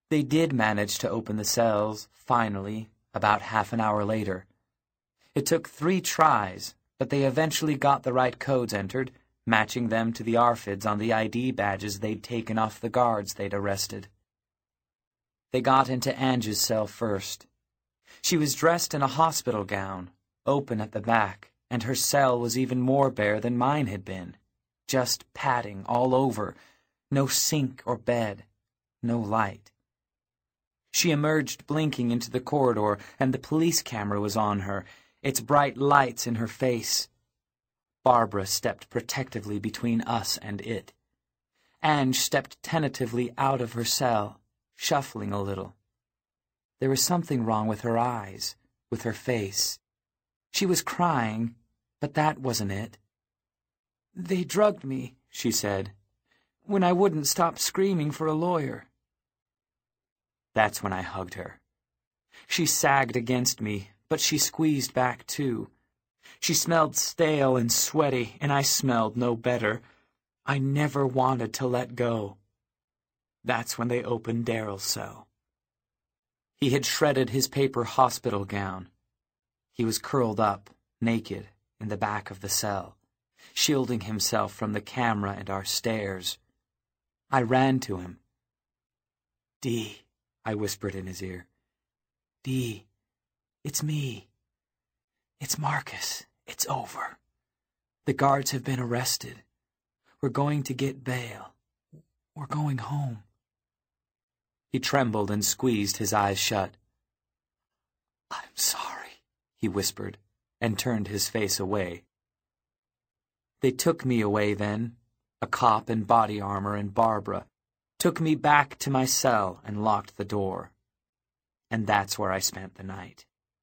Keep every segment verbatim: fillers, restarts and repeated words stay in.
They did manage to open the cells, finally, about half an hour later. It took three tries, but they eventually got the right codes entered, matching them to the A R F I Ds on the I D badges they'd taken off the guards they'd arrested. They got into Ange's cell first. She was dressed in a hospital gown, open at the back, and her cell was even more bare than mine had been. Just padding all over, no sink or bed, no light. She emerged blinking into the corridor, and the police camera was on her, its bright lights in her face. Barbara stepped protectively between us and it. Ange stepped tentatively out of her cell, shuffling a little. There was something wrong with her eyes, with her face. She was crying, but that wasn't it. "They drugged me," she said, "when I wouldn't stop screaming for a lawyer." That's when I hugged her. She sagged against me, but she squeezed back too. She smelled stale and sweaty, and I smelled no better. I never wanted to let go. That's when they opened Daryl's cell. He had shredded his paper hospital gown. He was curled up, naked, in the back of the cell, shielding himself from the camera and our stares. I ran to him. "Dee," I whispered in his ear. "Dee, it's me. It's Marcus. It's over. The guards have been arrested. We're going to get bail. We're going home." He trembled and squeezed his eyes shut. "I'm sorry," he whispered, and turned his face away. They took me away then, a cop in body armor and Barbara, took me back to my cell and locked the door. And that's where I spent the night.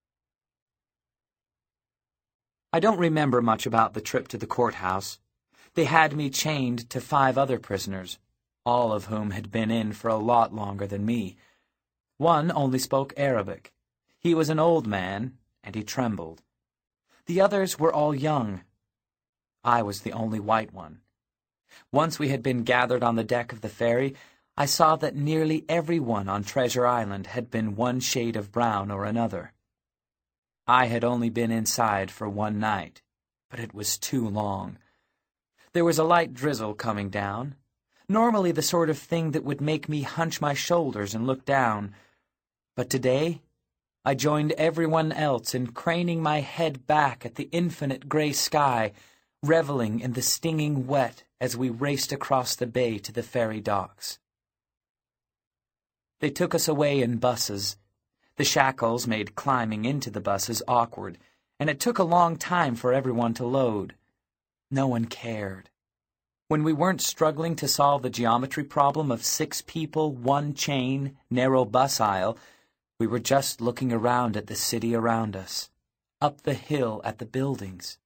I don't remember much about the trip to the courthouse. They had me chained to five other prisoners, all of whom had been in for a lot longer than me. One only spoke Arabic. He was an old man, and he trembled. The others were all young. I was the only white one. Once we had been gathered on the deck of the ferry, I saw that nearly everyone on Treasure Island had been one shade of brown or another. I had only been inside for one night, but it was too long. There was a light drizzle coming down, normally the sort of thing that would make me hunch my shoulders and look down. But today, I joined everyone else in craning my head back at the infinite gray sky, reveling in the stinging wet as we raced across the bay to the ferry docks. They took us away in buses. The shackles made climbing into the buses awkward, and it took a long time for everyone to load. No one cared. When we weren't struggling to solve the geometry problem of six people, one chain, narrow bus aisle, we were just looking around at the city around us, up the hill at the buildings.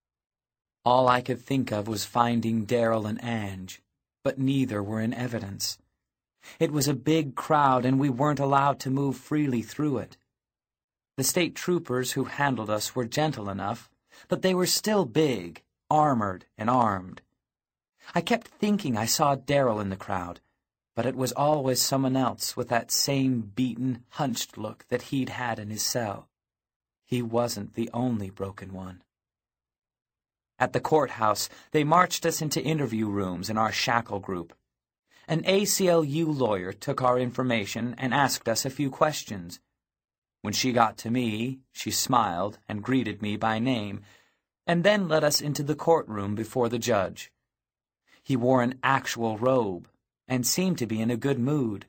All I could think of was finding Daryl and Ange, but neither were in evidence. It was a big crowd, and we weren't allowed to move freely through it. The state troopers who handled us were gentle enough, but they were still big, armored and armed. I kept thinking I saw Daryl in the crowd, but it was always someone else with that same beaten, hunched look that he'd had in his cell. He wasn't the only broken one. At the courthouse, they marched us into interview rooms in our shackle group. An A C L U lawyer took our information and asked us a few questions. When she got to me, she smiled and greeted me by name, and then led us into the courtroom before the judge. He wore an actual robe and seemed to be in a good mood.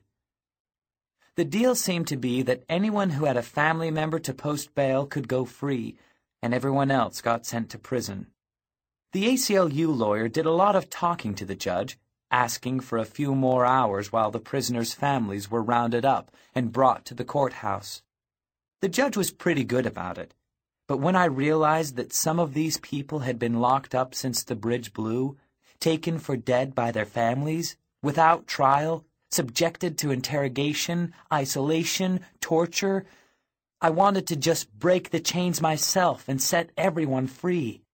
The deal seemed to be that anyone who had a family member to post bail could go free, and everyone else got sent to prison. The A C L U lawyer did a lot of talking to the judge, asking for a few more hours while the prisoners' families were rounded up and brought to the courthouse. The judge was pretty good about it, but when I realized that some of these people had been locked up since the bridge blew, taken for dead by their families, without trial, subjected to interrogation, isolation, torture, I wanted to just break the chains myself and set everyone free.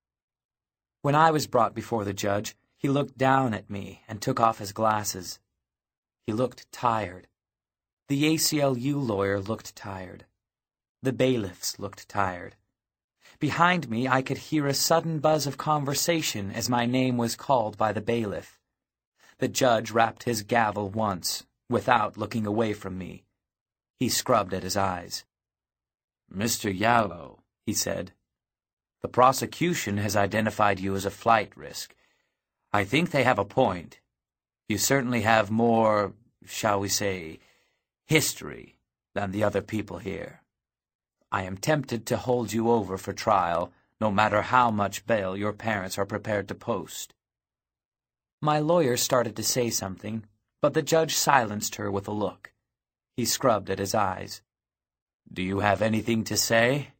When I was brought before the judge, he looked down at me and took off his glasses. He looked tired. The A C L U lawyer looked tired. The bailiffs looked tired. Behind me, I could hear a sudden buzz of conversation as my name was called by the bailiff. The judge rapped his gavel once, without looking away from me. He scrubbed at his eyes. "Mister Yallow," he said, "the prosecution has identified you as a flight risk. I think they have a point. You certainly have more, shall we say, history than the other people here. I am tempted to hold you over for trial, no matter how much bail your parents are prepared to post." My lawyer started to say something, but the judge silenced her with a look. He scrubbed at his eyes. "Do you have anything to say?"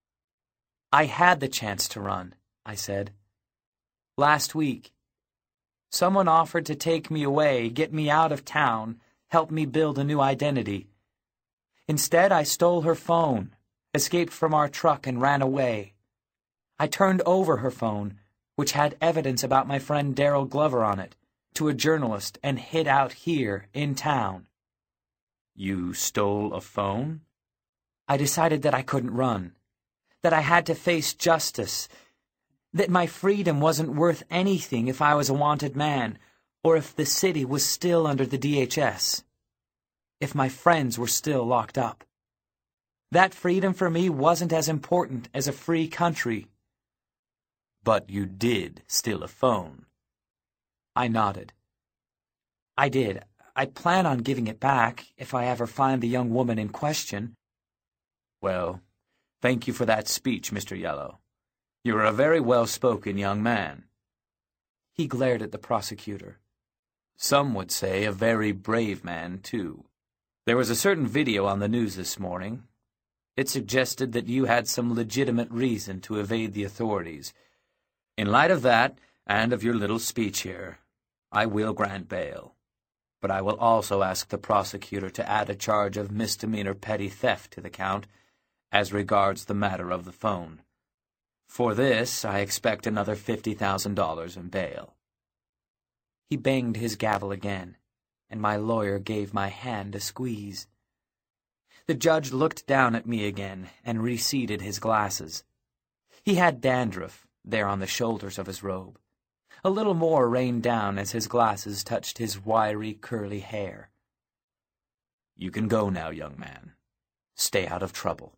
"I had the chance to run," I said. "Last week. Someone offered to take me away, get me out of town, help me build a new identity. Instead, I stole her phone, escaped from our truck, and ran away. I turned over her phone, which had evidence about my friend Daryl Glover on it, to a journalist and hid out here in town." "You stole a phone?" "I decided that I couldn't run, that I had to face justice, that my freedom wasn't worth anything if I was a wanted man, or if the city was still under the D H S, if my friends were still locked up. That freedom for me wasn't as important as a free country." "But you did steal a phone." I nodded. "I did. I plan on giving it back if I ever find the young woman in question." "Well, thank you for that speech, Mister Yellow. You are a very well-spoken young man." He glared at the prosecutor. "Some would say a very brave man, too. There was a certain video on the news this morning. It suggested that you had some legitimate reason to evade the authorities. In light of that, and of your little speech here, I will grant bail. But I will also ask the prosecutor to add a charge of misdemeanor petty theft to the count, as regards the matter of the phone. For this, I expect another fifty thousand dollars in bail." He banged his gavel again, and my lawyer gave my hand a squeeze. The judge looked down at me again and reseated his glasses. He had dandruff there on the shoulders of his robe. A little more rained down as his glasses touched his wiry, curly hair. "You can go now, young man. Stay out of trouble."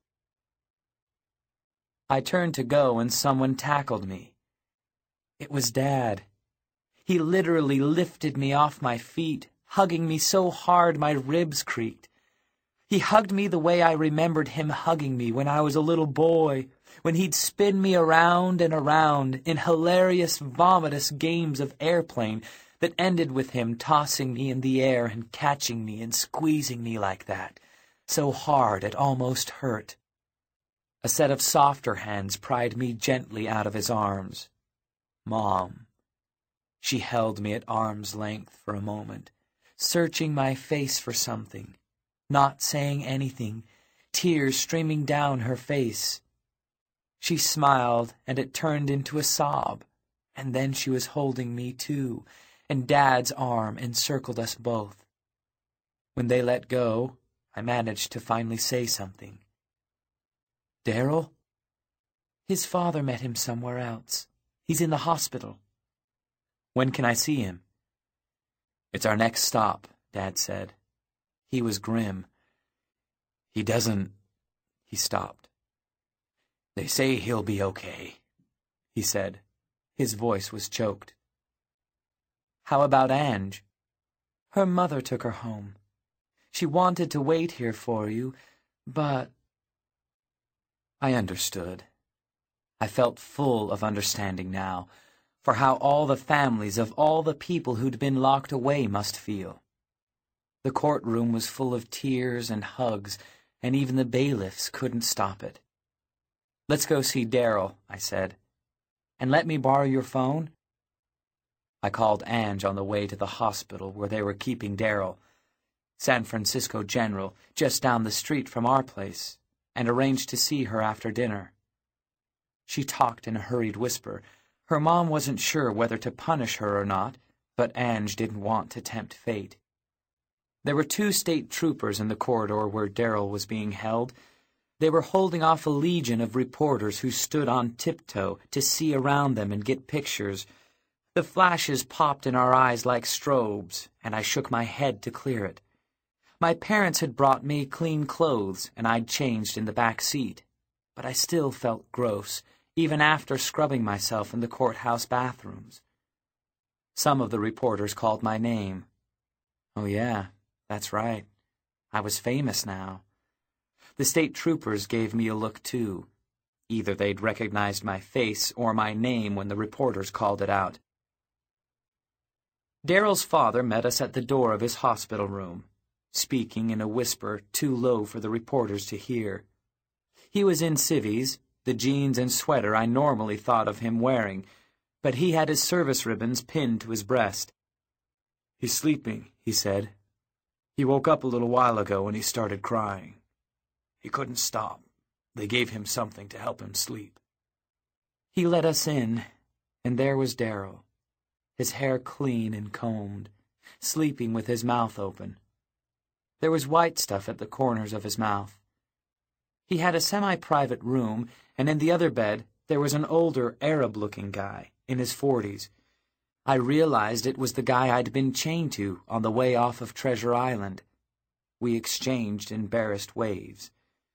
I turned to go and someone tackled me. It was Dad. He literally lifted me off my feet, hugging me so hard my ribs creaked. He hugged me the way I remembered him hugging me when I was a little boy, when he'd spin me around and around in hilarious, vomitous games of airplane that ended with him tossing me in the air and catching me and squeezing me like that, so hard it almost hurt. A set of softer hands pried me gently out of his arms. Mom. She held me at arm's length for a moment, searching my face for something, not saying anything, tears streaming down her face. She smiled, and it turned into a sob, and then she was holding me too, and Dad's arm encircled us both. When they let go, I managed to finally say something. "Daryl?" "His father met him somewhere else. He's in the hospital." "When can I see him?" "It's our next stop," Dad said. He was grim. "He doesn't—" He stopped. "They say he'll be okay," he said. His voice was choked. "How about Ange?" "Her mother took her home. She wanted to wait here for you, but—" I understood. I felt full of understanding now, for how all the families of all the people who'd been locked away must feel. The courtroom was full of tears and hugs, and even the bailiffs couldn't stop it. "Let's go see Daryl," I said. "And let me borrow your phone?" I called Ange on the way to the hospital where they were keeping Daryl, San Francisco General, just down the street from our place, and arranged to see her after dinner. She talked in a hurried whisper. Her mom wasn't sure whether to punish her or not, but Ange didn't want to tempt fate. There were two state troopers in the corridor where Darrell was being held. They were holding off a legion of reporters who stood on tiptoe to see around them and get pictures. The flashes popped in our eyes like strobes, and I shook my head to clear it. My parents had brought me clean clothes, and I'd changed in the back seat. But I still felt gross, even after scrubbing myself in the courthouse bathrooms. Some of the reporters called my name. Oh yeah, that's right. I was famous now. The state troopers gave me a look too. Either they'd recognized my face or my name when the reporters called it out. Darrell's father met us at the door of his hospital room, speaking in a whisper too low for the reporters to hear. He was in civvies, the jeans and sweater I normally thought of him wearing, but he had his service ribbons pinned to his breast. "He's sleeping," he said. "He woke up a little while ago and he started crying. He couldn't stop. They gave him something to help him sleep." He let us in, and there was Darrell, his hair clean and combed, sleeping with his mouth open. There was white stuff at the corners of his mouth. He had a semi-private room, and in the other bed there was an older Arab-looking guy, in his forties. I realized it was the guy I'd been chained to on the way off of Treasure Island. We exchanged embarrassed waves.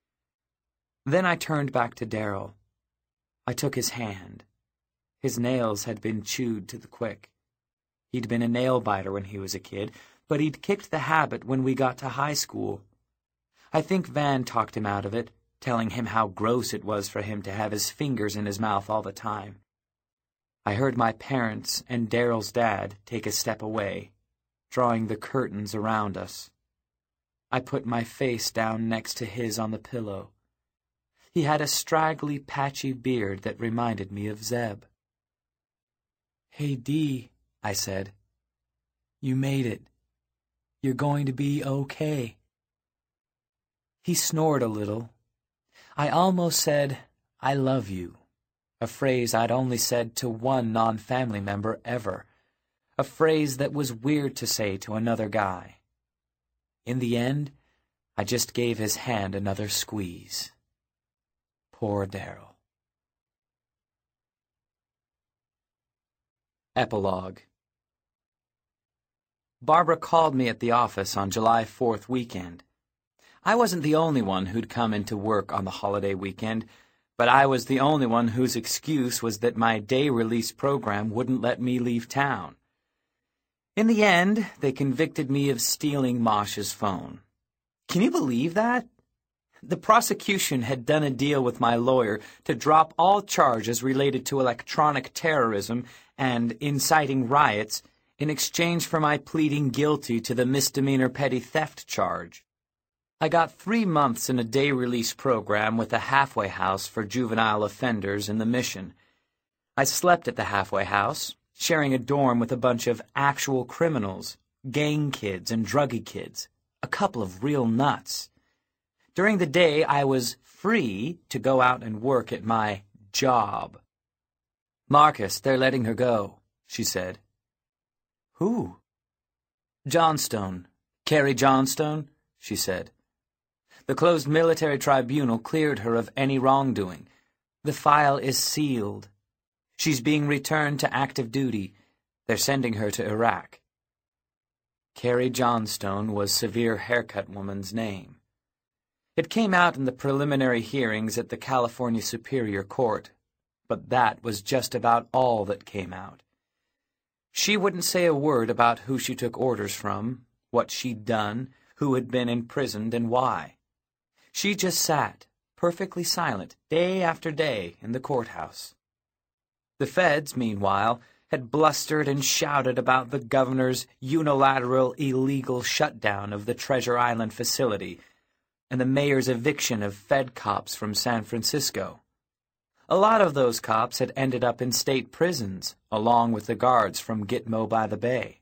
Then I turned back to Darrell. I took his hand. His nails had been chewed to the quick. He'd been a nail-biter when he was a kid, but he'd kicked the habit when we got to high school. I think Van talked him out of it, telling him how gross it was for him to have his fingers in his mouth all the time. I heard my parents and Darrell's dad take a step away, drawing the curtains around us. I put my face down next to his on the pillow. He had a straggly, patchy beard that reminded me of Zeb. "Hey, Dee," I said. "You made it. You're going to be okay." He snored a little. I almost said, "I love you," a phrase I'd only said to one non-family member ever, a phrase that was weird to say to another guy. In the end, I just gave his hand another squeeze. Poor Darrell. Epilogue. Barbara called me at the office on July fourth weekend. I wasn't the only one who'd come into work on the holiday weekend, but I was the only one whose excuse was that my day release program wouldn't let me leave town. In the end, they convicted me of stealing Mosh's phone. Can you believe that? The prosecution had done a deal with my lawyer to drop all charges related to electronic terrorism and inciting riots in exchange for my pleading guilty to the misdemeanor petty theft charge. I got three months in a day release program with a halfway house for juvenile offenders in the Mission. I slept at the halfway house, sharing a dorm with a bunch of actual criminals, gang kids and druggy kids, a couple of real nuts. During the day, I was free to go out and work at my job. "Marcus, they're letting her go," she said. "Who?" "Johnstone. Carrie Johnstone," she said. "The closed military tribunal cleared her of any wrongdoing. The file is sealed. She's being returned to active duty. They're sending her to Iraq." Carrie Johnstone was Severe Haircut Woman's name. It came out in the preliminary hearings at the California Superior Court, but that was just about all that came out. She wouldn't say a word about who she took orders from, what she'd done, who had been imprisoned, and why. She just sat, perfectly silent, day after day in the courthouse. The feds, meanwhile, had blustered and shouted about the governor's unilateral illegal shutdown of the Treasure Island facility and the mayor's eviction of Fed cops from San Francisco. A lot of those cops had ended up in state prisons, along with the guards from Gitmo by the Bay.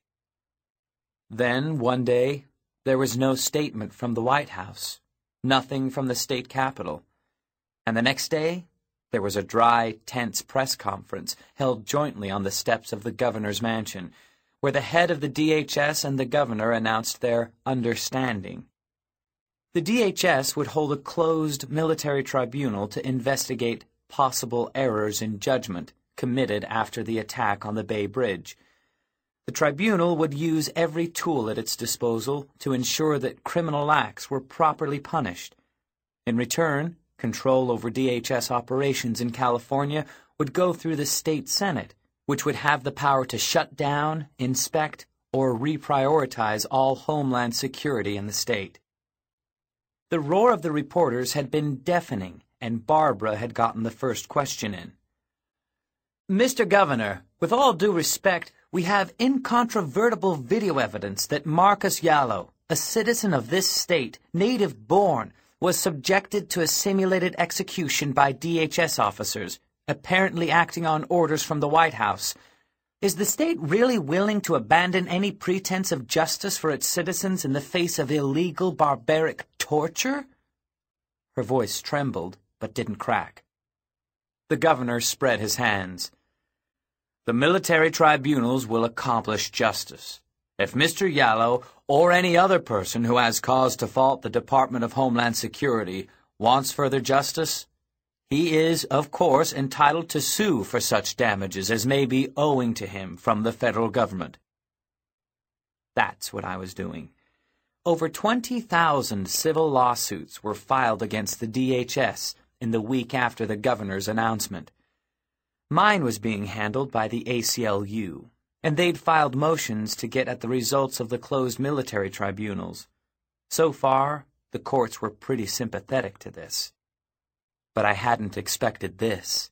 Then, one day, there was no statement from the White House, nothing from the state capitol. And the next day, there was a dry, tense press conference held jointly on the steps of the governor's mansion, where the head of the D H S and the governor announced their understanding. The D H S would hold a closed military tribunal to investigate possible errors in judgment committed after the attack on the Bay Bridge. The tribunal would use every tool at its disposal to ensure that criminal acts were properly punished. In return, control over D H S operations in California would go through the state Senate, which would have the power to shut down, inspect, or reprioritize all homeland security in the state. The roar of the reporters had been deafening, and Barbara had gotten the first question in. Mister Governor, with all due respect, we have incontrovertible video evidence that Marcus Yallo, a citizen of this state, native-born, was subjected to a simulated execution by D H S officers, apparently acting on orders from the White House. Is the state really willing to abandon any pretense of justice for its citizens in the face of illegal, barbaric torture? Her voice trembled, but didn't crack. The governor spread his hands. The military tribunals will accomplish justice. If Mister Yallo, or any other person who has cause to fault the Department of Homeland Security, wants further justice, he is, of course, entitled to sue for such damages as may be owing to him from the federal government. That's what I was doing. Over twenty thousand civil lawsuits were filed against the D H S in the week after the governor's announcement. Mine was being handled by the A C L U, and they'd filed motions to get at the results of the closed military tribunals. So far, the courts were pretty sympathetic to this. But I hadn't expected this.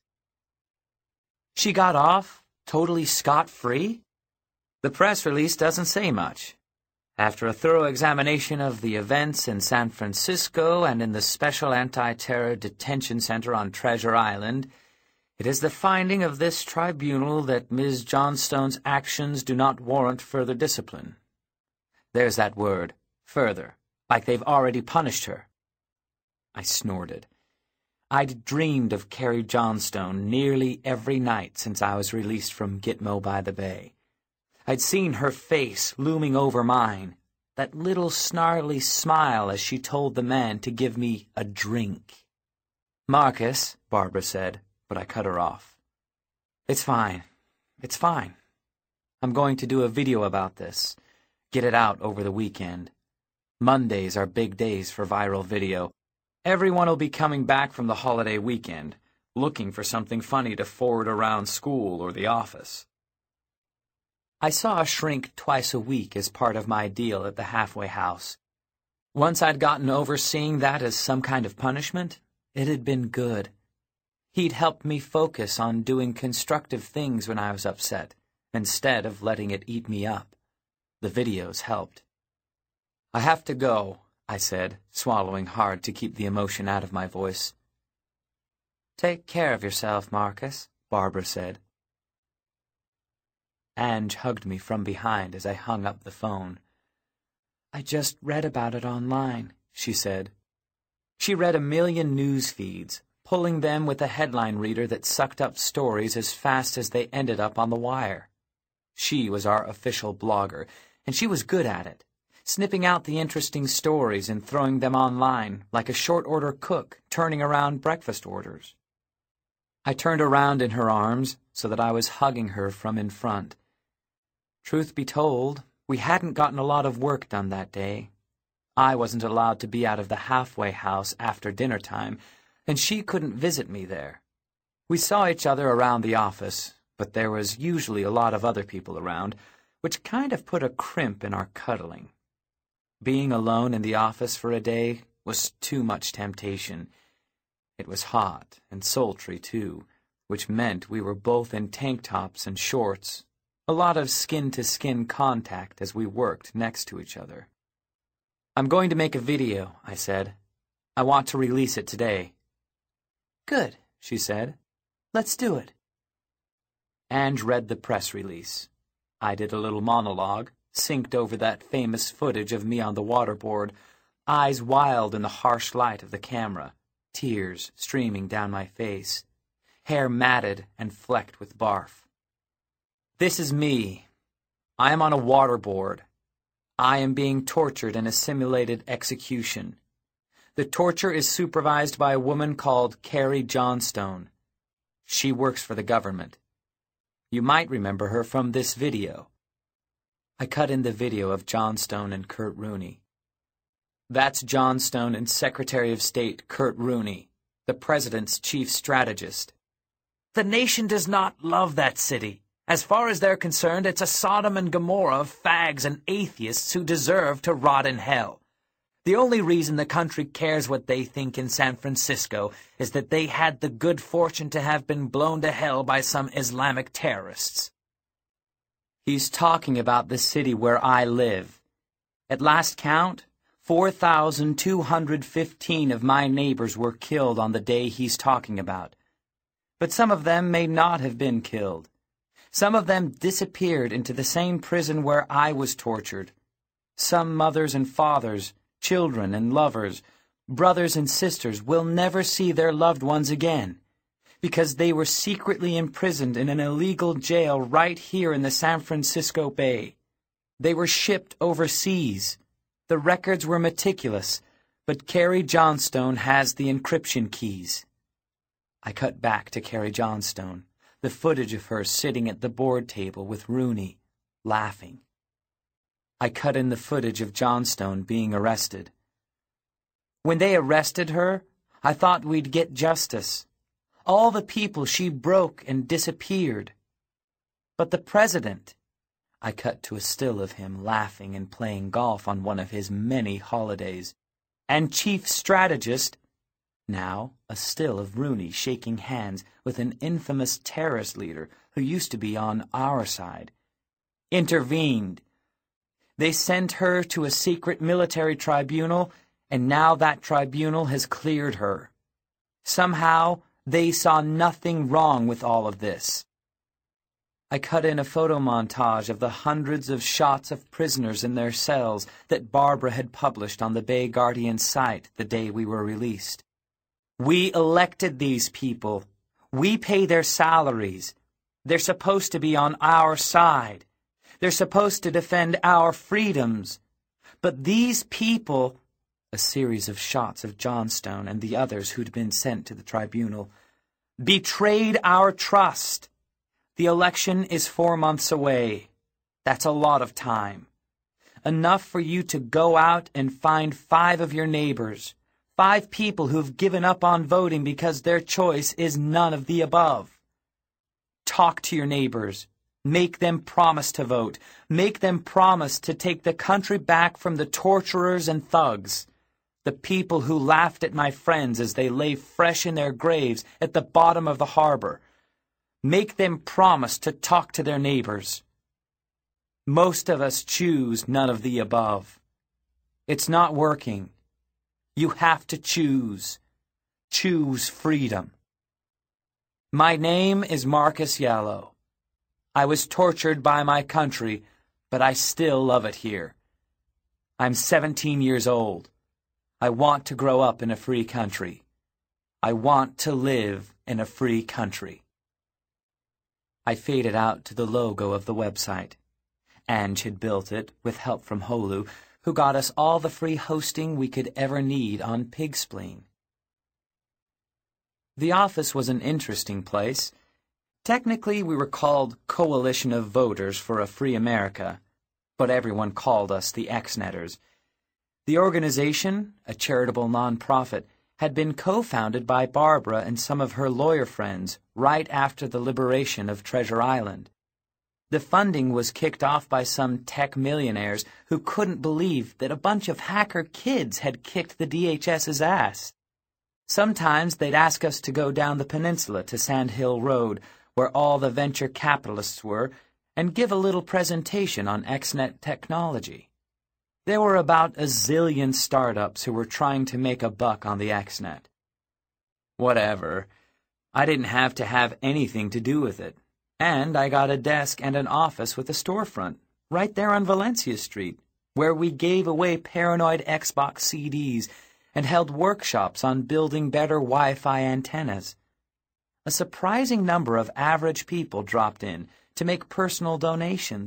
She got off, totally scot-free? The press release doesn't say much. After a thorough examination of the events in San Francisco and in the Special Anti-Terror Detention Center on Treasure Island, it is the finding of this tribunal that Miz Johnstone's actions do not warrant further discipline. There's that word, further, like they've already punished her. I snorted. I'd dreamed of Carrie Johnstone nearly every night since I was released from Gitmo by the Bay. I'd seen her face looming over mine, that little snarly smile as she told the man to give me a drink. Marcus, Barbara said, but I cut her off. It's fine. It's fine. I'm going to do a video about this. Get it out over the weekend. Mondays are big days for viral video. Everyone will be coming back from the holiday weekend, looking for something funny to forward around school or the office. I saw a shrink twice a week as part of my deal at the halfway house. Once I'd gotten over seeing that as some kind of punishment, it had been good. He'd helped me focus on doing constructive things when I was upset, instead of letting it eat me up. The videos helped. I have to go, I said, swallowing hard to keep the emotion out of my voice. Take care of yourself, Marcus, Barbara said. Ange hugged me from behind as I hung up the phone. I just read about it online, she said. She read a million news feeds, pulling them with a headline reader that sucked up stories as fast as they ended up on the wire. She was our official blogger, and she was good at it, snipping out the interesting stories and throwing them online like a short-order cook turning around breakfast orders. I turned around in her arms so that I was hugging her from in front. Truth be told, we hadn't gotten a lot of work done that day. I wasn't allowed to be out of the halfway house after dinner time, and she couldn't visit me there. We saw each other around the office, but there was usually a lot of other people around, which kind of put a crimp in our cuddling. Being alone in the office for a day was too much temptation. It was hot and sultry, too, which meant we were both in tank tops and shorts, a lot of skin-to-skin contact as we worked next to each other. I'm going to make a video, I said. I want to release it today. Good, she said. Let's do it. Ange read the press release. I did a little monologue, synced over that famous footage of me on the waterboard, eyes wild in the harsh light of the camera, tears streaming down my face, hair matted and flecked with barf. This is me. I am on a waterboard. I am being tortured in a simulated execution. The torture is supervised by a woman called Carrie Johnstone. She works for the government. You might remember her from this video. I cut in the video of Johnstone and Kurt Rooney. That's Johnstone and Secretary of State Kurt Rooney, the president's chief strategist. The nation does not love that city. As far as they're concerned, it's a Sodom and Gomorrah of fags and atheists who deserve to rot in hell. The only reason the country cares what they think in San Francisco is that they had the good fortune to have been blown to hell by some Islamic terrorists. He's talking about the city where I live. At last count, four thousand two hundred fifteen of my neighbors were killed on the day he's talking about. But some of them may not have been killed. Some of them disappeared into the same prison where I was tortured. Some mothers and fathers, children and lovers, brothers and sisters will never see their loved ones again, because they were secretly imprisoned in an illegal jail right here in the San Francisco Bay. They were shipped overseas. The records were meticulous, but Carrie Johnstone has the encryption keys. I cut back to Carrie Johnstone, the footage of her sitting at the board table with Rooney, laughing. I cut in the footage of Johnstone being arrested. When they arrested her, I thought we'd get justice. All the people she broke and disappeared. But the president... I cut to a still of him laughing and playing golf on one of his many holidays. And chief strategist... Now, a still of Rooney shaking hands with an infamous terrorist leader who used to be on our side. Intervened. They sent her to a secret military tribunal, and now that tribunal has cleared her. Somehow, they saw nothing wrong with all of this. I cut in a photo montage of the hundreds of shots of prisoners in their cells that Barbara had published on the Bay Guardian site the day we were released. We elected these people. We pay their salaries. They're supposed to be on our side. They're supposed to defend our freedoms. But these people, a series of shots of Johnstone and the others who'd been sent to the tribunal, betrayed our trust. The election is four months away. That's a lot of time. Enough for you to go out and find five of your neighbors. Five people who've given up on voting because their choice is none of the above. Talk to your neighbors. Make them promise to vote. Make them promise to take the country back from the torturers and thugs. The people who laughed at my friends as they lay fresh in their graves at the bottom of the harbor. Make them promise to talk to their neighbors. Most of us choose none of the above. It's not working. You have to choose. Choose freedom. My name is Marcus Yellow. I was tortured by my country, but I still love it here. I'm seventeen years old. I want to grow up in a free country. I want to live in a free country. I faded out to the logo of the website. Ange had built it with help from Holu, who got us all the free hosting we could ever need on Pigspleen. The office was an interesting place. Technically, we were called Coalition of Voters for a Free America, but everyone called us the X-Netters. The organization, a charitable nonprofit, had been co-founded by Barbara and some of her lawyer friends right after the liberation of Treasure Island. The funding was kicked off by some tech millionaires who couldn't believe that a bunch of hacker kids had kicked the DHS's ass. Sometimes they'd ask us to go down the peninsula to Sand Hill Road, where all the venture capitalists were, and give a little presentation on X-Net technology. There were about a zillion startups who were trying to make a buck on the X-Net. Whatever. I didn't have to have anything to do with it. And I got a desk and an office with a storefront, right there on Valencia Street, where we gave away Paranoid Xbox C Ds and held workshops on building better Wi-Fi antennas. A surprising number of average people dropped in to make personal donations,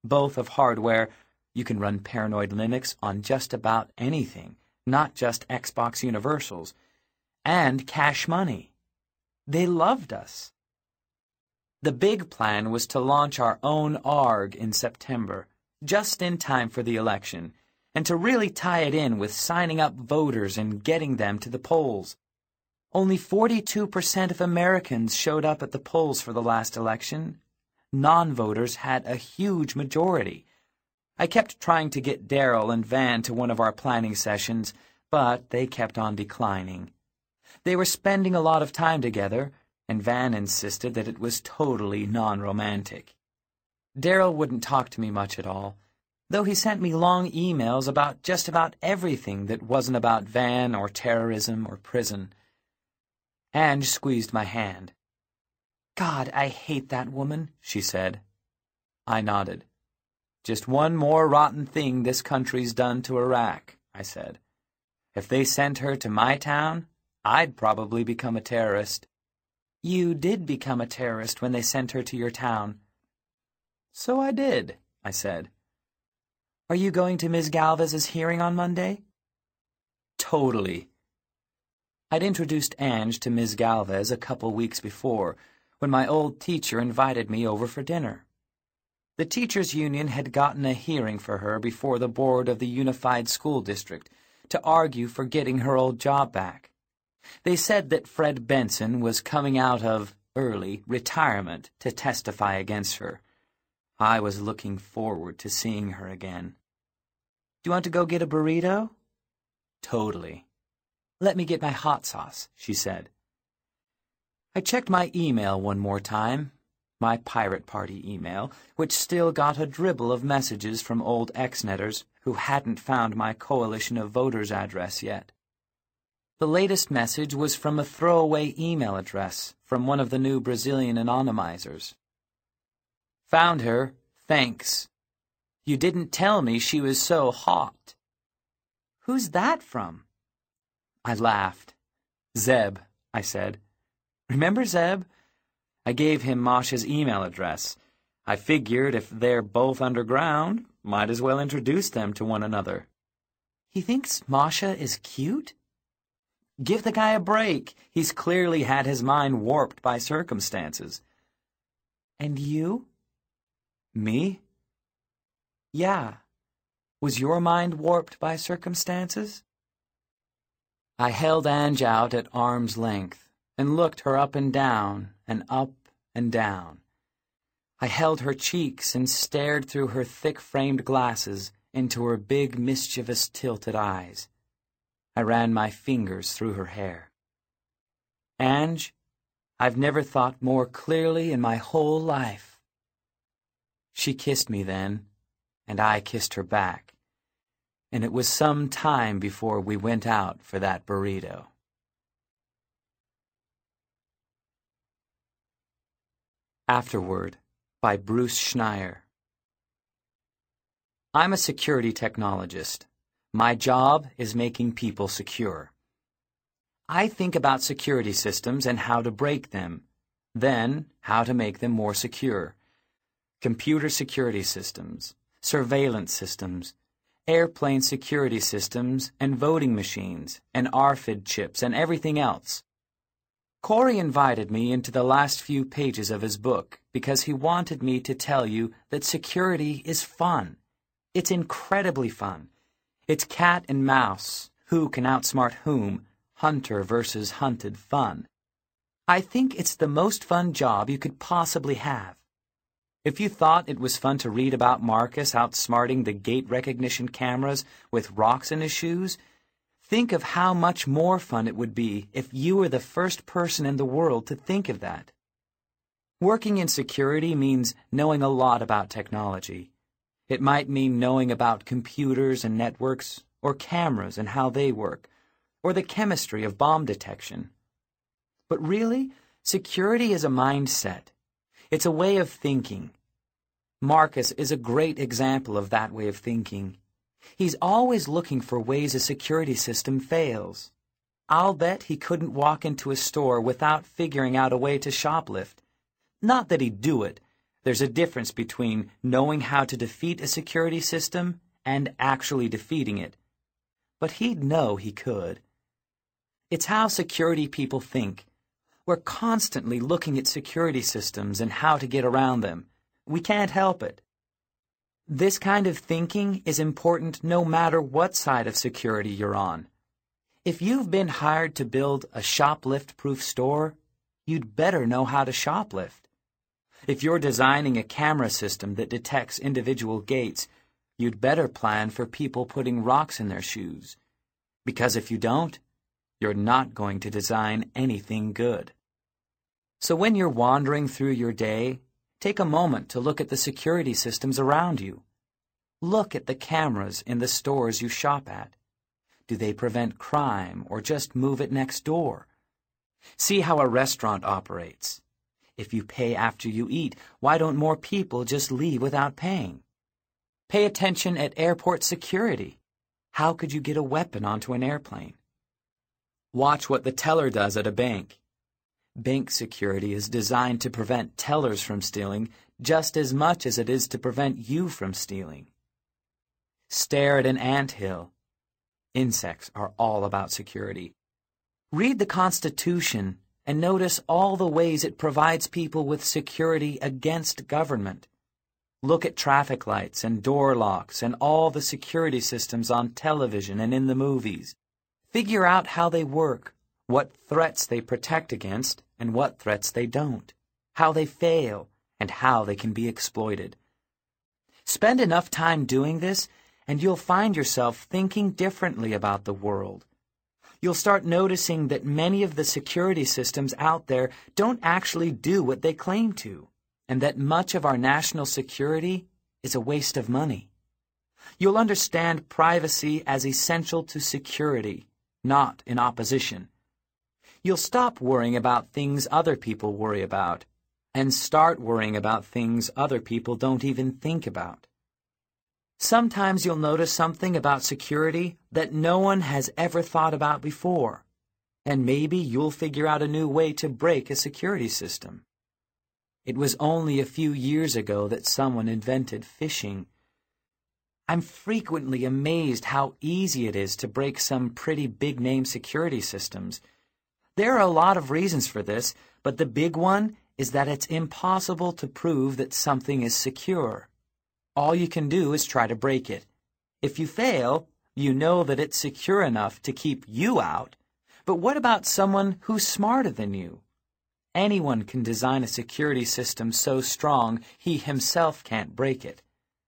both of hardware. You can run Paranoid Linux on just about anything, not just Xbox Universals, and cash money. They loved us. The big plan was to launch our own A R G in September, just in time for the election, and to really tie it in with signing up voters and getting them to the polls. Only forty-two percent of Americans showed up at the polls for the last election. Non-voters had a huge majority. I kept trying to get Daryl and Van to one of our planning sessions, but they kept on declining. They were spending a lot of time together, and Van insisted that it was totally non-romantic. Daryl wouldn't talk to me much at all, though he sent me long emails about just about everything that wasn't about Van or terrorism or prison. Ange squeezed my hand. "God, I hate that woman," she said. I nodded. "Just one more rotten thing this country's done to Iraq," I said. "If they sent her to my town, I'd probably become a terrorist." "You did become a terrorist when they sent her to your town." "So I did," I said. "Are you going to Miz Galvez's hearing on Monday?" "Totally." I'd introduced Ange to Miz Galvez a couple weeks before, when my old teacher invited me over for dinner. The teachers' union had gotten a hearing for her before the board of the Unified School District to argue for getting her old job back. They said that Fred Benson was coming out of early retirement to testify against her. I was looking forward to seeing her again. "Do you want to go get a burrito?" "Totally." "Let me get my hot sauce," she said. I checked my email one more time, my Pirate Party email, which still got a dribble of messages from old ex-netters who hadn't found my coalition of voters address yet. The latest message was from a throwaway email address from one of the new Brazilian anonymizers. "Found her, thanks. You didn't tell me she was so hot." "Who's that from?" I laughed. "Zeb," I said. "Remember Zeb? I gave him Masha's email address. I figured if they're both underground, might as well introduce them to one another." "He thinks Masha is cute?" "Give the guy a break. He's clearly had his mind warped by circumstances." "And you?" "Me?" "Yeah. Was your mind warped by circumstances?" I held Ange out at arm's length and looked her up and down and up and down. I held her cheeks and stared through her thick-framed glasses into her big, mischievous, tilted eyes. I ran my fingers through her hair. "Ange, I've never thought more clearly in my whole life." She kissed me then, and I kissed her back, and it was some time before we went out for that burrito. Afterword, by Bruce Schneier. I'm a security technologist. My job is making people secure. I think about security systems and how to break them, then how to make them more secure. Computer security systems, surveillance systems, airplane security systems, and voting machines, and R F I D chips, and everything else. Corey invited me into the last few pages of his book because he wanted me to tell you that security is fun. It's incredibly fun. It's cat and mouse, who can outsmart whom, hunter versus hunted fun. I think it's the most fun job you could possibly have. If you thought it was fun to read about Marcus outsmarting the gait recognition cameras with rocks in his shoes, think of how much more fun it would be if you were the first person in the world to think of that. Working in security means knowing a lot about technology. It might mean knowing about computers and networks, or cameras and how they work, or the chemistry of bomb detection. But really, security is a mindset. It's a way of thinking. Marcus is a great example of that way of thinking. He's always looking for ways a security system fails. I'll bet he couldn't walk into a store without figuring out a way to shoplift. Not that he'd do it, There's a difference between knowing how to defeat a security system and actually defeating it. But he'd know he could. It's how security people think. We're constantly looking at security systems and how to get around them. We can't help it. This kind of thinking is important no matter what side of security you're on. If you've been hired to build a shoplift-proof store, you'd better know how to shoplift. If you're designing a camera system that detects individual gaits, you'd better plan for people putting rocks in their shoes. Because if you don't, you're not going to design anything good. So when you're wandering through your day, take a moment to look at the security systems around you. Look at the cameras in the stores you shop at. Do they prevent crime or just move it next door? See how a restaurant operates. If you pay after you eat, why don't more people just leave without paying? Pay attention at airport security. How could you get a weapon onto an airplane? Watch what the teller does at a bank. Bank security is designed to prevent tellers from stealing just as much as it is to prevent you from stealing. Stare at an anthill. Insects are all about security. Read the Constitution and notice all the ways it provides people with security against government. Look at traffic lights and door locks and all the security systems on television and in the movies. Figure out how they work, what threats they protect against and what threats they don't, how they fail, and how they can be exploited. Spend enough time doing this, and you'll find yourself thinking differently about the world. You'll start noticing that many of the security systems out there don't actually do what they claim to, and that much of our national security is a waste of money. You'll understand privacy as essential to security, not in opposition. You'll stop worrying about things other people worry about, and start worrying about things other people don't even think about. Sometimes you'll notice something about security that no one has ever thought about before, and maybe you'll figure out a new way to break a security system. It was only a few years ago that someone invented phishing. I'm frequently amazed how easy it is to break some pretty big-name security systems. There are a lot of reasons for this, but the big one is that it's impossible to prove that something is secure. All you can do is try to break it. If you fail, you know that it's secure enough to keep you out. But what about someone who's smarter than you? Anyone can design a security system so strong he himself can't break it.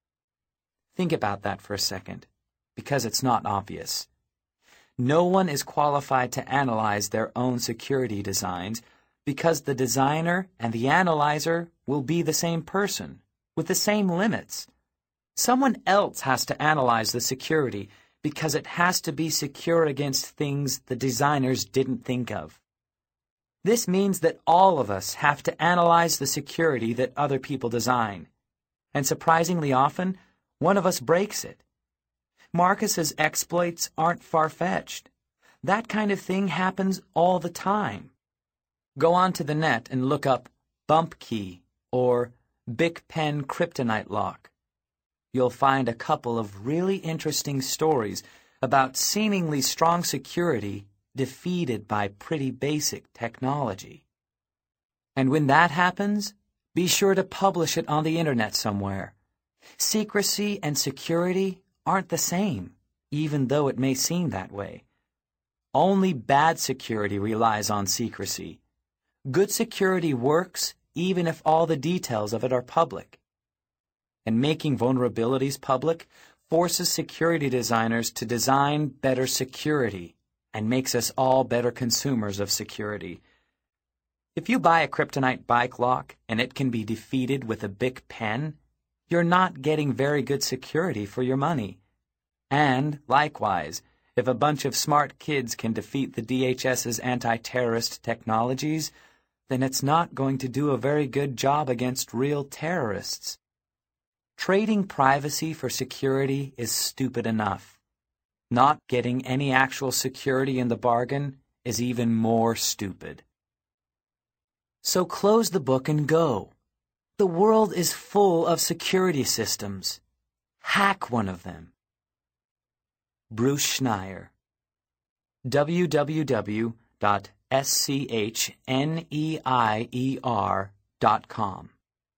Think about that for a second, because it's not obvious. No one is qualified to analyze their own security designs because the designer and the analyzer will be the same person, with the same limits. Someone else has to analyze the security because it has to be secure against things the designers didn't think of. This means that all of us have to analyze the security that other people design. And surprisingly often, one of us breaks it. Marcus's exploits aren't far-fetched. That kind of thing happens all the time. Go onto the net and look up bump key or Bic Pen kryptonite lock. You'll find a couple of really interesting stories about seemingly strong security defeated by pretty basic technology. And when that happens, be sure to publish it on the internet somewhere. Secrecy and security aren't the same, even though it may seem that way. Only bad security relies on secrecy. Good security works even if all the details of it are public. And making vulnerabilities public forces security designers to design better security and makes us all better consumers of security. If you buy a kryptonite bike lock and it can be defeated with a Bic pen, you're not getting very good security for your money. And, likewise, if a bunch of smart kids can defeat the D H S's anti-terrorist technologies, then it's not going to do a very good job against real terrorists. Trading privacy for security is stupid enough. Not getting any actual security in the bargain is even more stupid. So close the book and go. The world is full of security systems. Hack one of them. Bruce Schneier. w w w dot schneier dot com.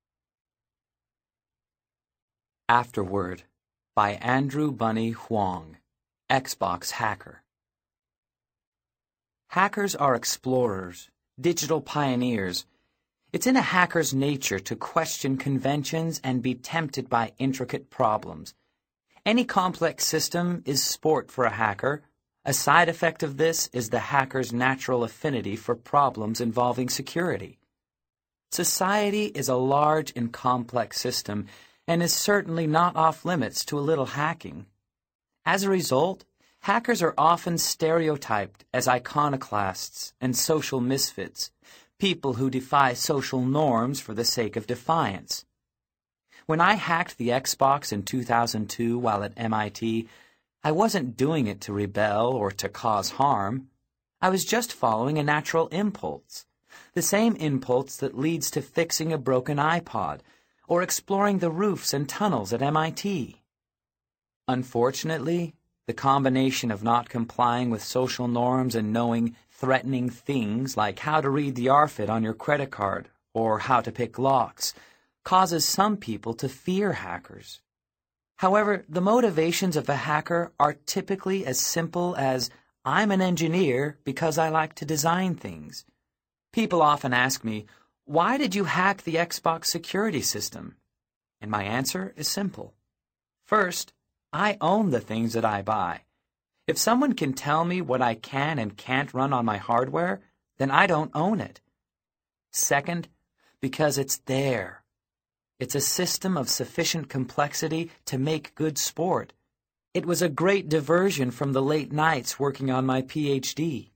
Afterword by Andrew Bunny Huang, Xbox hacker. Hackers are explorers, digital pioneers. It's in a hacker's nature to question conventions and be tempted by intricate problems. Any complex system is sport for a hacker. A side effect of this is the hacker's natural affinity for problems involving security. Society is a large and complex system and is certainly not off limits to a little hacking. As a result, hackers are often stereotyped as iconoclasts and social misfits, people who defy social norms for the sake of defiance. When I hacked the Xbox in two thousand two while at M I T, I wasn't doing it to rebel or to cause harm. I was just following a natural impulse, the same impulse that leads to fixing a broken iPod or exploring the roofs and tunnels at M I T. Unfortunately, the combination of not complying with social norms and knowing threatening things like how to read the R F I D on your credit card or how to pick locks causes some people to fear hackers. However, the motivations of a hacker are typically as simple as, I'm an engineer because I like to design things. People often ask me, why did you hack the Xbox security system? And my answer is simple. First, I own the things that I buy. If someone can tell me what I can and can't run on my hardware, then I don't own it. Second, because it's there. It's a system of sufficient complexity to make good sport. It was a great diversion from the late nights working on my P H D.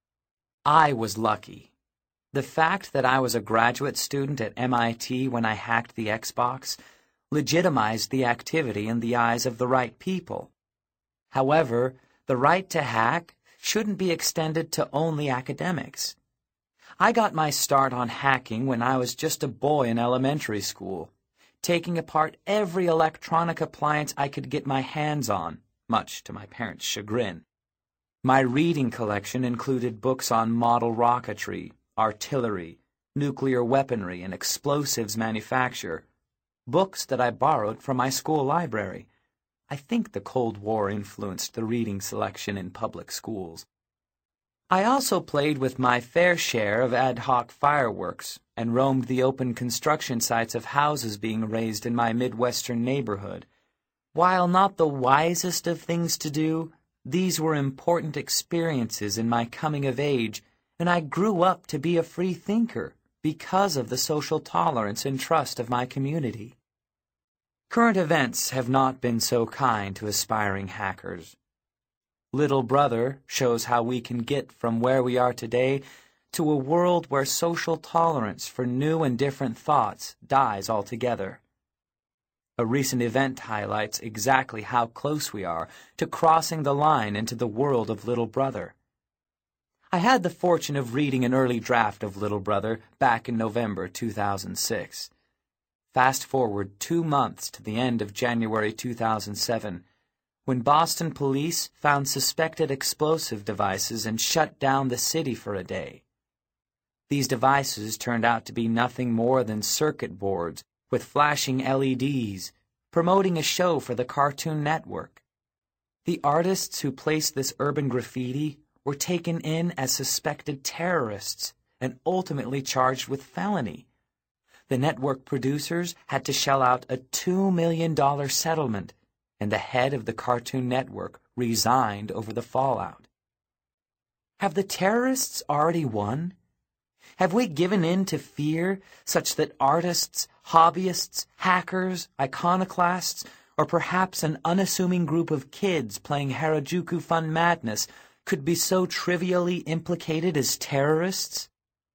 I was lucky. The fact that I was a graduate student at M I T when I hacked the Xbox legitimized the activity in the eyes of the right people. However, the right to hack shouldn't be extended to only academics. I got my start on hacking when I was just a boy in elementary school, taking apart every electronic appliance I could get my hands on, much to my parents' chagrin. My reading collection included books on model rocketry, artillery, nuclear weaponry, and explosives manufacture, books that I borrowed from my school library. I think the Cold War influenced the reading selection in public schools. I also played with my fair share of ad hoc fireworks and roamed the open construction sites of houses being raised in my Midwestern neighborhood. While not the wisest of things to do, these were important experiences in my coming of age, and I grew up to be a free thinker because of the social tolerance and trust of my community. Current events have not been so kind to aspiring hackers. Little Brother shows how we can get from where we are today to a world where social tolerance for new and different thoughts dies altogether. A recent event highlights exactly how close we are to crossing the line into the world of Little Brother. I had the fortune of reading an early draft of Little Brother back in November two thousand six. Fast forward two months to the end of January two thousand seven, when Boston police found suspected explosive devices and shut down the city for a day. These devices turned out to be nothing more than circuit boards with flashing L E Ds, promoting a show for the Cartoon Network. The artists who placed this urban graffiti were taken in as suspected terrorists and ultimately charged with felony. The network producers had to shell out a two million dollars settlement, and the head of the Cartoon Network resigned over the fallout. Have the terrorists already won? Have we given in to fear such that artists, hobbyists, hackers, iconoclasts, or perhaps an unassuming group of kids playing Harajuku Fun Madness could be so trivially implicated as terrorists?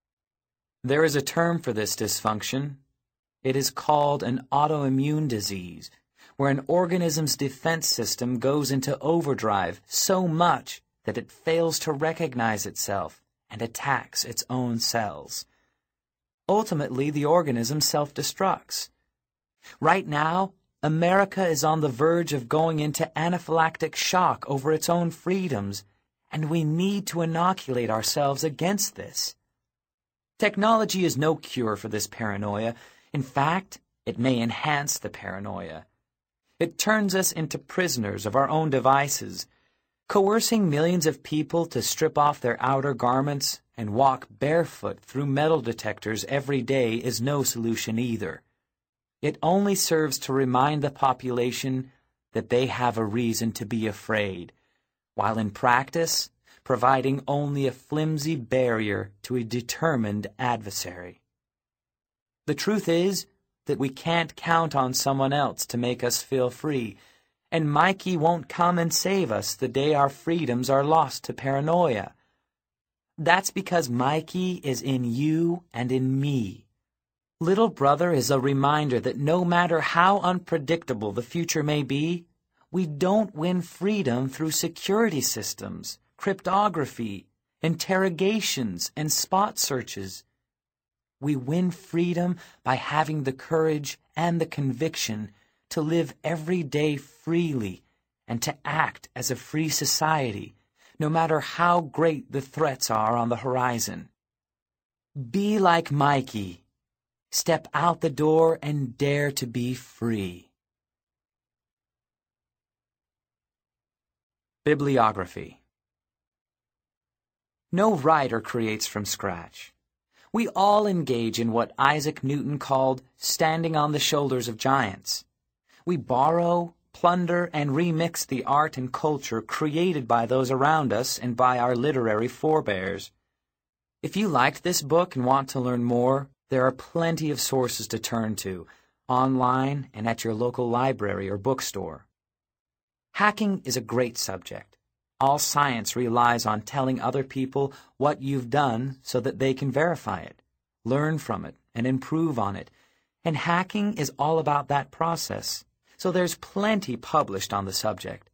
There is a term for this dysfunction. It is called an autoimmune disease, where an organism's defense system goes into overdrive so much that it fails to recognize itself and attacks its own cells. ultimately the organism self-destructs. Right now, America is on the verge of going into anaphylactic shock over its own freedoms, and we need to inoculate ourselves against this. Technology is no cure for this paranoia. In fact, it may enhance the paranoia. It turns us into prisoners of our own devices. Coercing millions of people to strip off their outer garments and walk barefoot through metal detectors every day is no solution either. It only serves to remind the population that they have a reason to be afraid, while in practice, providing only a flimsy barrier to a determined adversary. The truth is that we can't count on someone else to make us feel free, and Mikey won't come and save us the day our freedoms are lost to paranoia. That's because Mikey is in you and in me. Little Brother is a reminder that no matter how unpredictable the future may be, we don't win freedom through security systems, cryptography, interrogations, and spot searches. We win freedom by having the courage and the conviction to live every day freely and to act as a free society, no matter how great the threats are on the horizon. Be like Mikey. Step out the door and dare to be free. Bibliography. No writer creates from scratch. We all engage in what Isaac Newton called standing on the shoulders of giants. We borrow, plunder, and remix the art and culture created by those around us and by our literary forebears. If you liked this book and want to learn more, there are plenty of sources to turn to, online and at your local library or bookstore. Hacking is a great subject. All science relies on telling other people what you've done so that they can verify it, learn from it, and improve on it. And hacking is all about that process, so there's plenty published on the subject.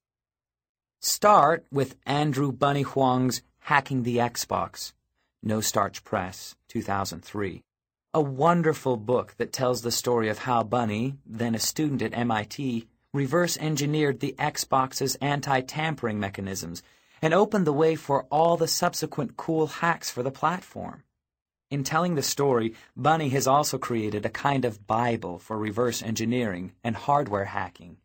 Start with Andrew Bunny Huang's Hacking the Xbox, No Starch Press, two thousand three. A wonderful book that tells the story of how Bunny, then a student at M I T, reverse-engineered the Xbox's anti-tampering mechanisms and opened the way for all the subsequent cool hacks for the platform. In telling the story, Bunny has also created a kind of Bible for reverse engineering and hardware hacking.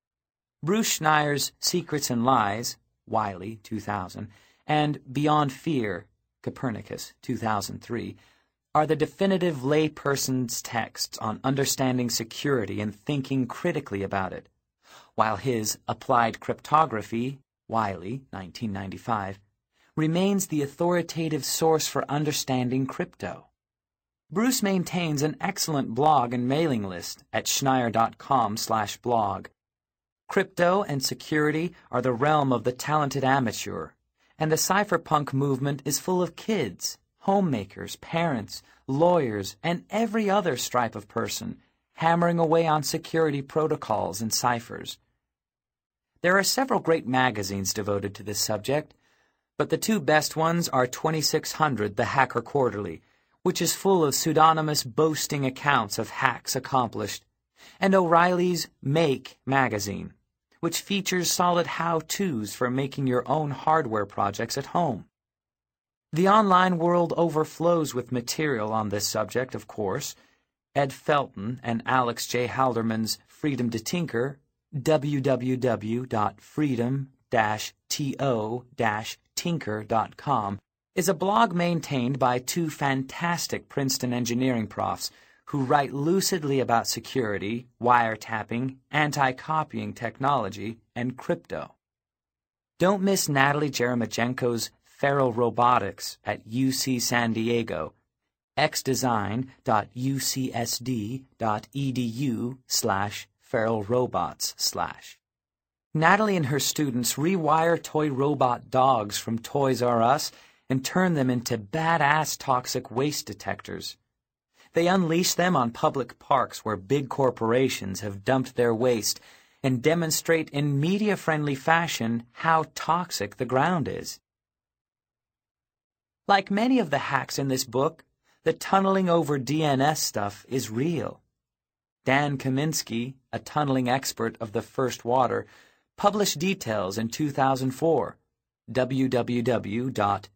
Bruce Schneier's Secrets and Lies, Wiley, two thousand, and Beyond Fear, Copernicus, two thousand three, are the definitive layperson's texts on understanding security and thinking critically about it, while his Applied Cryptography, Wiley, nineteen ninety-five, remains the authoritative source for understanding crypto. Bruce maintains an excellent blog and mailing list at schneier dot com slash blog. Crypto and security are the realm of the talented amateur, and the cypherpunk movement is full of kids, homemakers, parents, lawyers, and every other stripe of person hammering away on security protocols and ciphers. There are several great magazines devoted to this subject, but the two best ones are twenty-six hundred, The Hacker Quarterly, which is full of pseudonymous boasting accounts of hacks accomplished, and O'Reilly's Make magazine, which features solid how-tos for making your own hardware projects at home. The online world overflows with material on this subject, of course. Ed Felton and Alex J. Halderman's Freedom to Tinker, w w w dot freedom dash to dash tinker dot com, is a blog maintained by two fantastic Princeton engineering profs who write lucidly about security, wiretapping, anti-copying technology, and crypto. Don't miss Natalie Jeremijenko's Feral Robotics at U C San Diego, x design dot u c s d dot e d u slash feral robots slash. Natalie and her students rewire toy robot dogs from Toys R Us and turn them into badass toxic waste detectors. They unleash them on public parks where big corporations have dumped their waste and demonstrate in media-friendly fashion how toxic the ground is. Like many of the hacks in this book, the tunneling over D N S stuff is real. Dan Kaminsky, a tunneling expert of the First Water, published details in two thousand four. w w w dot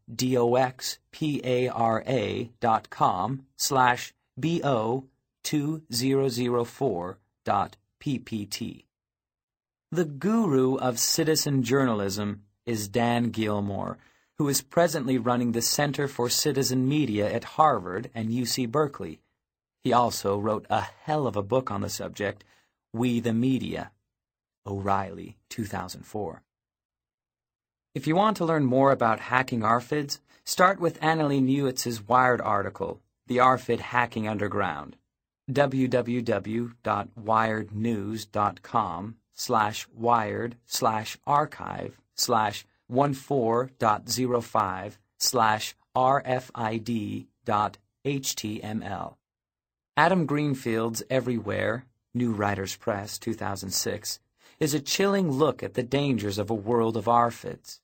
doxpara dot com slash B O two thousand four dot P P T. The guru of citizen journalism is Dan Gilmore, who is presently running the Center for Citizen Media at Harvard and U C Berkeley. He also wrote a hell of a book on the subject, We the Media. O'Reilly, two thousand four. If you want to learn more about hacking A R F I Ds, start with Annalee Newitz's Wired article, The A R F I D Hacking Underground. w w w dot wired news dot com slash wired slash archive slash one four dot zero five slash R F I D dot H T M L. Adam Greenfield's Everywhere, New Writers Press, two thousand six, is a chilling look at the dangers of a world of A R F I Ds.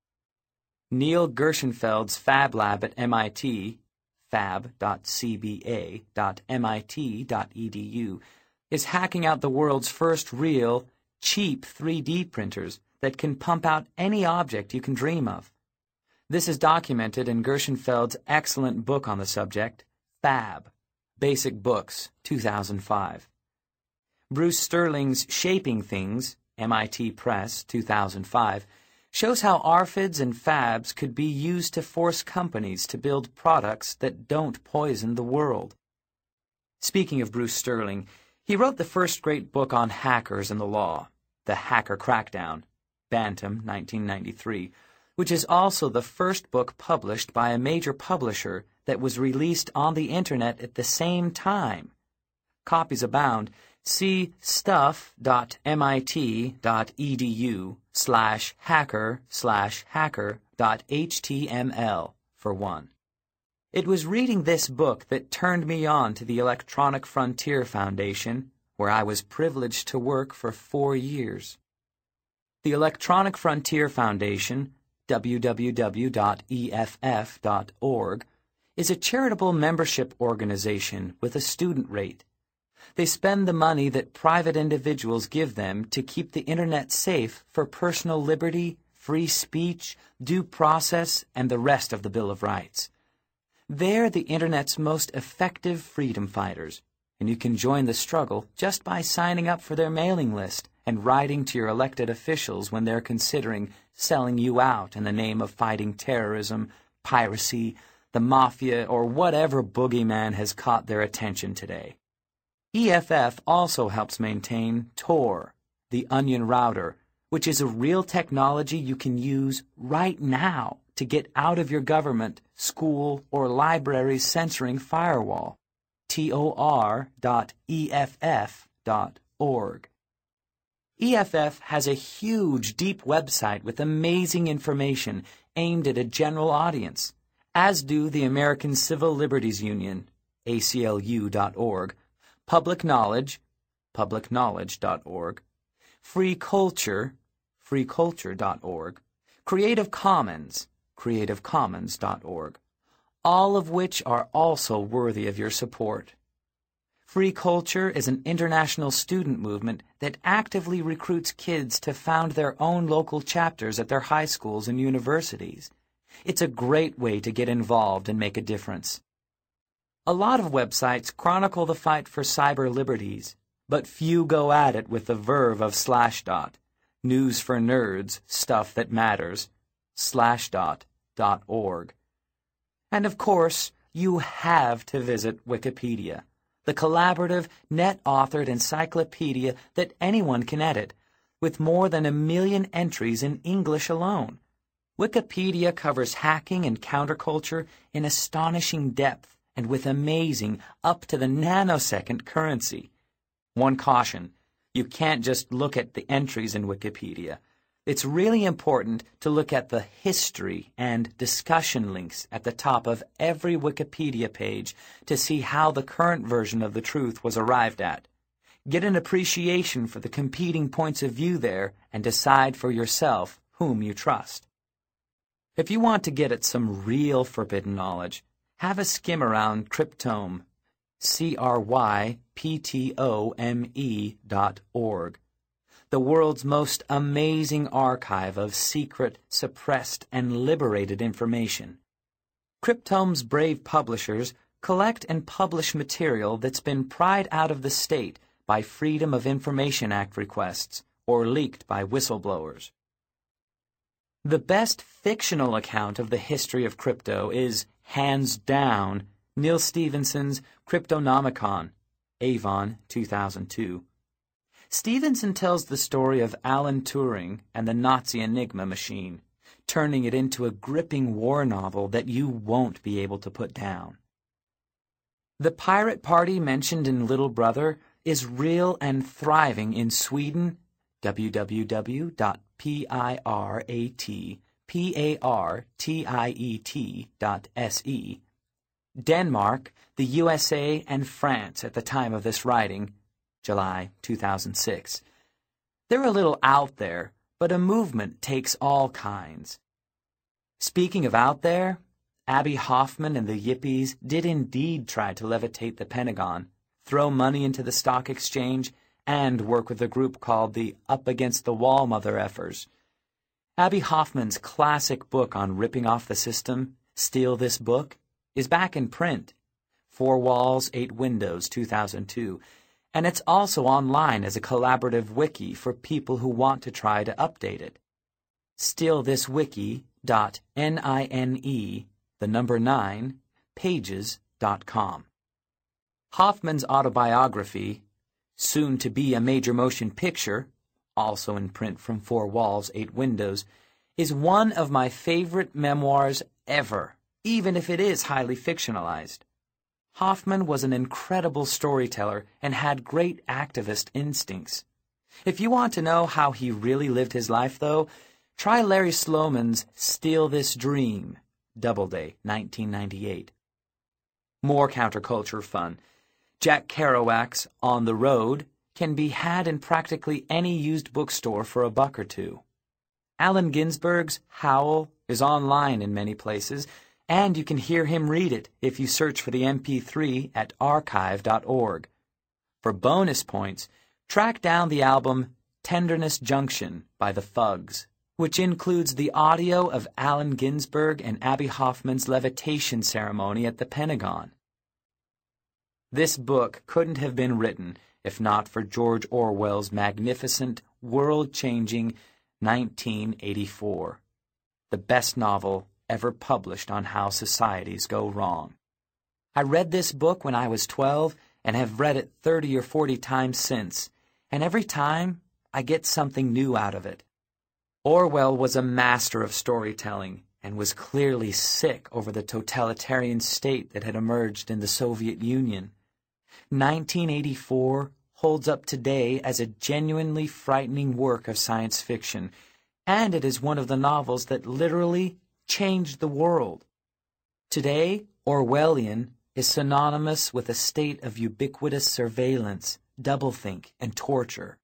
Neil Gershenfeld's Fab Lab at M I T, fab dot c b a dot m i t dot e d u, is hacking out the world's first real, cheap three D printers that can pump out any object you can dream of. This is documented in Gershenfeld's excellent book on the subject, Fab, Basic Books, two thousand five. Bruce Sterling's Shaping Things, M I T Press, two thousand five, shows how A R F I Ds and fabs could be used to force companies to build products that don't poison the world. Speaking of Bruce Sterling, he wrote the first great book on hackers and the law, The Hacker Crackdown, Bantam, nineteen ninety-three, which is also the first book published by a major publisher that was released on the Internet at the same time. Copies abound. See stuff dot m i t dot e d u slash hacker slash hacker dot h t m l for one. It was reading this book that turned me on to the Electronic Frontier Foundation, where I was privileged to work for four years. The Electronic Frontier Foundation, w w w dot e f f dot org, is a charitable membership organization with a student rate. They spend the money that private individuals give them to keep the Internet safe for personal liberty, free speech, due process, and the rest of the Bill of Rights. They're the Internet's most effective freedom fighters, and you can join the struggle just by signing up for their mailing list and writing to your elected officials when they're considering selling you out in the name of fighting terrorism, piracy, the mafia, or whatever boogeyman has caught their attention today. E F F also helps maintain Tor, the Onion Router, which is a real technology you can use right now to get out of your government, school, or library's censoring firewall. tor dot e f f dot org. E F F has a huge, deep website with amazing information aimed at a general audience, as do the American Civil Liberties Union, A C L U dot org, Public Knowledge, public knowledge dot org, Free Culture, free culture dot org, Creative Commons, creative commons dot org, all of which are also worthy of your support. Free Culture is an international student movement that actively recruits kids to found their own local chapters at their high schools and universities. It's a great way to get involved and make a difference. A lot of websites chronicle the fight for cyber liberties, but few go at it with the verve of Slashdot, news for nerds, stuff that matters, slashdot dot org. And of course, you have to visit Wikipedia, the collaborative, net-authored encyclopedia that anyone can edit, with more than a million entries in English alone. Wikipedia covers hacking and counterculture in astonishing depth and with amazing, up-to-the-nanosecond currency. One caution, you can't just look at the entries in Wikipedia. It's really important to look at the history and discussion links at the top of every Wikipedia page to see how the current version of the truth was arrived at. Get an appreciation for the competing points of view there and decide for yourself whom you trust. If you want to get at some real forbidden knowledge, have a skim around Cryptome, C R Y P T O M E dot org, the world's most amazing archive of secret, suppressed, and liberated information. Cryptome's brave publishers collect and publish material that's been pried out of the state by Freedom of Information Act requests or leaked by whistleblowers. The best fictional account of the history of crypto is, hands down, Neal Stephenson's Cryptonomicon, Avon, two thousand two. Stevenson tells the story of Alan Turing and the Nazi Enigma machine, turning it into a gripping war novel that you won't be able to put down. The pirate party mentioned in Little Brother is real and thriving in Sweden, w w w dot piratpartiet dot s e, Denmark, the U S A, and France at the time of this writing, July two thousand six. They're a little out there, but a movement takes all kinds. Speaking of out there, Abby Hoffman and the Yippies did indeed try to levitate the Pentagon, throw money into the stock exchange, and work with a group called the Up Against the Wall Mother Effers. Abby Hoffman's classic book on ripping off the system, Steal This Book, is back in print, Four Walls, Eight Windows, two thousand two, and it's also online as a collaborative wiki for people who want to try to update it. steal this wiki dot nine, the number nine, pages dot com. Hoffman's autobiography, soon to be a major motion picture, also in print from Four Walls, Eight Windows, is one of my favorite memoirs ever, even if it is highly fictionalized. Hoffman was an incredible storyteller and had great activist instincts. If you want to know how he really lived his life, though, try Larry Sloman's Steal This Dream, Doubleday, nineteen ninety-eight. More counterculture fun. Jack Kerouac's On the Road can be had in practically any used bookstore for a buck or two. Allen Ginsberg's Howl is online in many places, and you can hear him read it if you search for the M P three at archive dot org. For bonus points, track down the album Tenderness Junction by the Fugs, which includes the audio of Allen Ginsberg and Abby Hoffman's levitation ceremony at the Pentagon. This book couldn't have been written if not for George Orwell's magnificent, world-changing nineteen eighty-four, the best novel ever published on how societies go wrong. I read this book when I was twelve and have read it thirty or forty times since, and every time I get something new out of it. Orwell was a master of storytelling and was clearly sick over the totalitarian state that had emerged in the Soviet Union. nineteen eighty-four holds up today as a genuinely frightening work of science fiction, and it is one of the novels that literally changed the world. Today, Orwellian is synonymous with a state of ubiquitous surveillance, doublethink, and torture.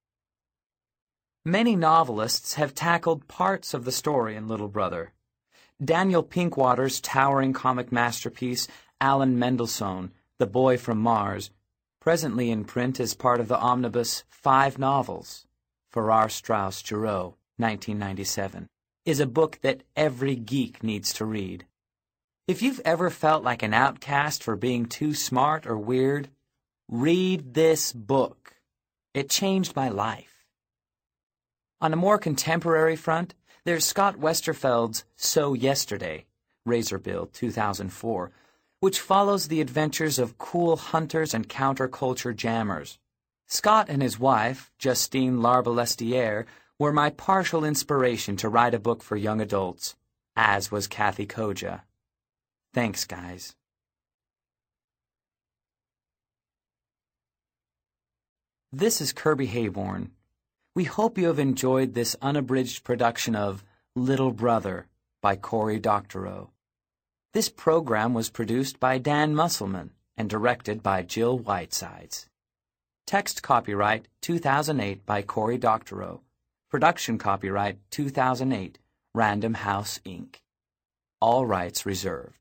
Many novelists have tackled parts of the story in Little Brother. Daniel Pinkwater's towering comic masterpiece, Alan Mendelssohn, The Boy from Mars, presently in print as part of the omnibus Five Novels, Farrar Straus Giroux, nineteen ninety-seven, is a book that every geek needs to read. If you've ever felt like an outcast for being too smart or weird, read this book. It changed my life. On a more contemporary front, there's Scott Westerfeld's So Yesterday, Razorbill, two thousand four, which follows the adventures of cool hunters and counterculture jammers. Scott and his wife, Justine Larbalestiere, were my partial inspiration to write a book for young adults, as was Kathy Koja. Thanks, guys. This is Kirby Hayborn. We hope you have enjoyed this unabridged production of Little Brother by Cory Doctorow. This program was produced by Dan Musselman and directed by Jill Whitesides. Text copyright two thousand eight by Cory Doctorow. Production copyright two thousand eight, Random House, Incorporated. All rights reserved.